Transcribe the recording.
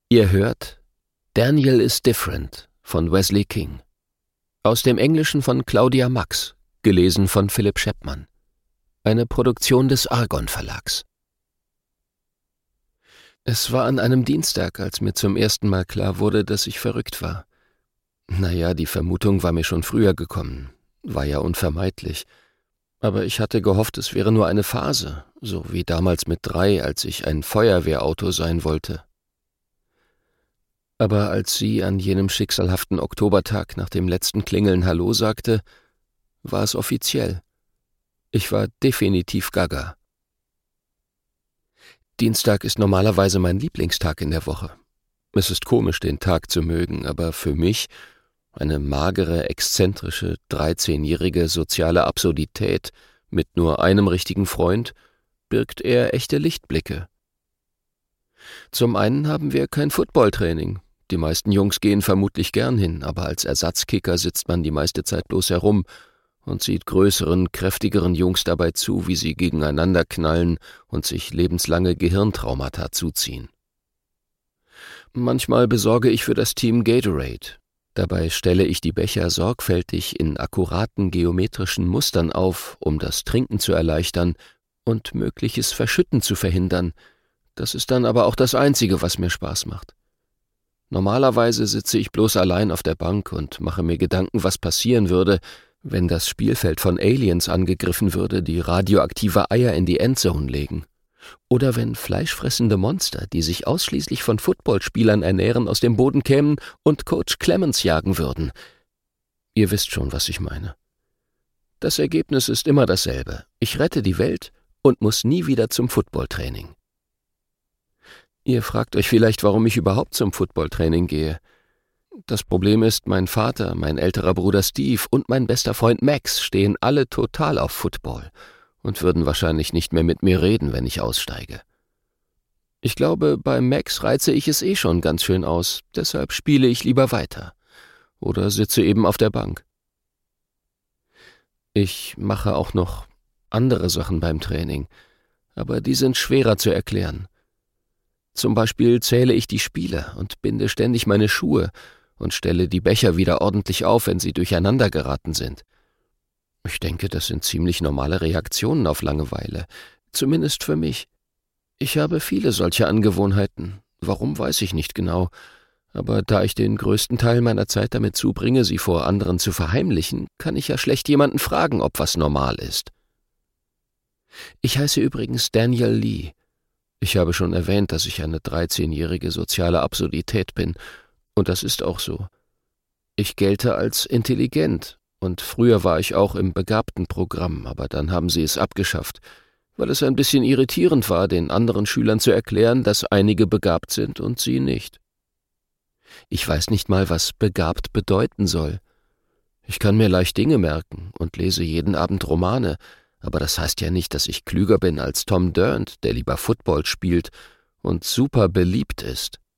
Ihr hört Daniel is Different von Wesley King. Aus dem Englischen von Claudia Max, gelesen von Philipp Scheppmann. Eine Produktion des Argon Verlags. Es war an einem Dienstag, als mir zum ersten Mal klar wurde, dass ich verrückt war. Naja, die Vermutung war mir schon früher gekommen, war ja unvermeidlich. Aber ich hatte gehofft, es wäre nur eine Phase, so wie damals mit 3, als ich ein Feuerwehrauto sein wollte. Aber als sie an jenem schicksalhaften Oktobertag nach dem letzten Klingeln Hallo sagte, war es offiziell. Ich war definitiv gaga. Dienstag ist normalerweise mein Lieblingstag in der Woche. Es ist komisch, den Tag zu mögen, aber für mich, eine magere, exzentrische, 13-jährige soziale Absurdität mit nur einem richtigen Freund, birgt er echte Lichtblicke. Zum einen haben wir kein Footballtraining. Die meisten Jungs gehen vermutlich gern hin, aber als Ersatzkicker sitzt man die meiste Zeit bloß herum und sieht größeren, kräftigeren Jungs dabei zu, wie sie gegeneinander knallen und sich lebenslange Gehirntraumata zuziehen. Manchmal besorge ich für das Team Gatorade. Dabei stelle ich die Becher sorgfältig in akkuraten geometrischen Mustern auf, um das Trinken zu erleichtern und mögliches Verschütten zu verhindern. Das ist dann aber auch das Einzige, was mir Spaß macht. Normalerweise sitze ich bloß allein auf der Bank und mache mir Gedanken, was passieren würde, wenn das Spielfeld von Aliens angegriffen würde, die radioaktive Eier in die Endzone legen. Oder wenn fleischfressende Monster, die sich ausschließlich von Footballspielern ernähren, aus dem Boden kämen und Coach Clemens jagen würden. Ihr wisst schon, was ich meine. Das Ergebnis ist immer dasselbe. Ich rette die Welt und muss nie wieder zum Footballtraining. Ihr fragt euch vielleicht, warum ich überhaupt zum Footballtraining gehe. Das Problem ist, mein Vater, mein älterer Bruder Steve und mein bester Freund Max stehen alle total auf Football und würden wahrscheinlich nicht mehr mit mir reden, wenn ich aussteige. Ich glaube, bei Max reize ich es schon ganz schön aus, deshalb spiele ich lieber weiter oder sitze eben auf der Bank. Ich mache auch noch andere Sachen beim Training, aber die sind schwerer zu erklären. Zum Beispiel zähle ich die Spiele und binde ständig meine Schuhe und stelle die Becher wieder ordentlich auf, wenn sie durcheinander geraten sind. Ich denke, das sind ziemlich normale Reaktionen auf Langeweile, zumindest für mich. Ich habe viele solche Angewohnheiten. Warum, weiß ich nicht genau. Aber da ich den größten Teil meiner Zeit damit zubringe, sie vor anderen zu verheimlichen, kann ich ja schlecht jemanden fragen, ob was normal ist. Ich heiße übrigens Daniel Lee. Ich habe schon erwähnt, dass ich eine 13-jährige soziale Absurdität bin, und das ist auch so. Ich gelte als intelligent, und früher war ich auch im Begabtenprogramm, aber dann haben sie es abgeschafft, weil es ein bisschen irritierend war, den anderen Schülern zu erklären, dass einige begabt sind und sie nicht. Ich weiß nicht mal, was begabt bedeuten soll. Ich kann mir leicht Dinge merken und lese jeden Abend Romane, aber das heißt ja nicht, dass ich klüger bin als Tom Durant, der lieber Football spielt und super beliebt ist.